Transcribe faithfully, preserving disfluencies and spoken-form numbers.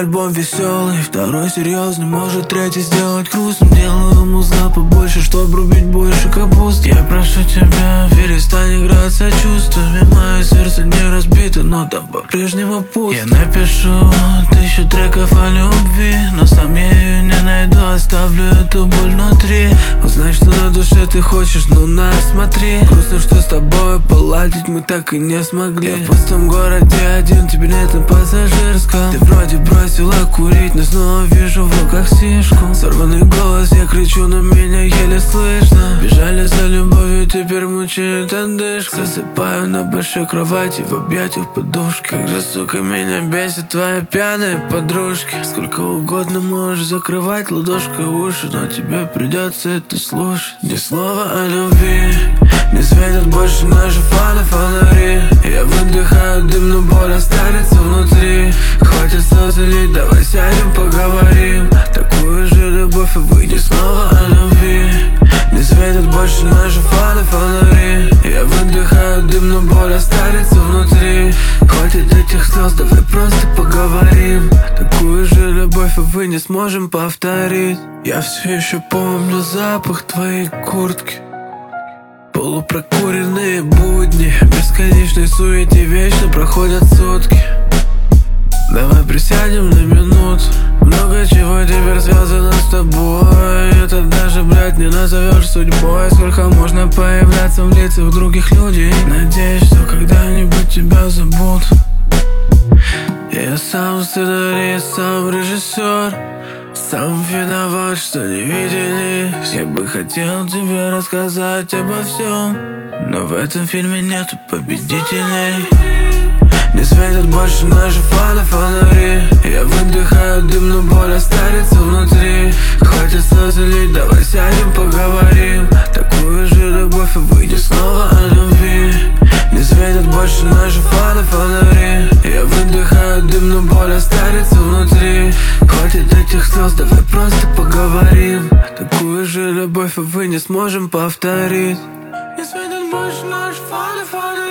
альбом веселый, второй серьезный, может третий сделать грустным. Делаю музла побольше, чтоб рубить больше капусты. Я прошу тебя, перестань играться чувствами. Мое сердце не разбито, но там по-прежнему пусто. Я напишу тысячу треков о любви, но сам я ее не найду, оставлю эту боль внутри. Узнай, что на душе ты хочешь, ну на, смотри. Грустно, что с тобой поладить мы так и не смогли. Я в пустом городе один, тебе нет на пассажирском. Ты вроде бросила курить, но снова вижу в руках сишку. Сорванный голос, я кричу, но меня еле слышно. Бежали за любовью, теперь мучает одышка. Засыпаю на большой кровати, в объятиях подушки. Как же, сука, меня бесит твоя пьяная подружки. Сколько угодно можешь закрывать ладошкой уши, но тебе придется это слушать. Ни слова о любви, не светят больше наши фаны фонари. Я выдыхаю дым, но боль останется внутри. Хватит слез лить, давай сядем поговорим. Такую же любовь, и выйди снова о любви. Не светят больше наши фаны фонари. Я выдыхаю дым, но боль останется внутри. Хватит этих слез, давай просто поговорим. Такую же любовь, и вы не сможем повторить. Я все еще помню запах твоей куртки. Полупрокуренные будни, в бесконечной суете вечно проходят сутки. Давай присядем на минуту. Много чего теперь связано с тобой. Это даже, блядь, не назовешь судьбой. Сколько можно появляться в лицах других людей. Надеюсь, что когда-нибудь тебя забудут. Я сам сценарист, сам режиссер. Сам виноват, что не виделись. Я бы хотел тебе рассказать обо всем, но в этом фильме нету победителей. Не светят больше наши фаны фонари. Я выдыхаю дым, но боль останется внутри. Хватит слез лить, давай сядем поговорим. Такую же любовь, и выйди снова о любви. Не светят больше наши фаны фонари. Я выдыхаю дым, но боль останется внутри. Хватит этих слез, давай просто поговорим. Такую же любовь, и вы не сможем повторить. Не светят больше наши фаны фонари.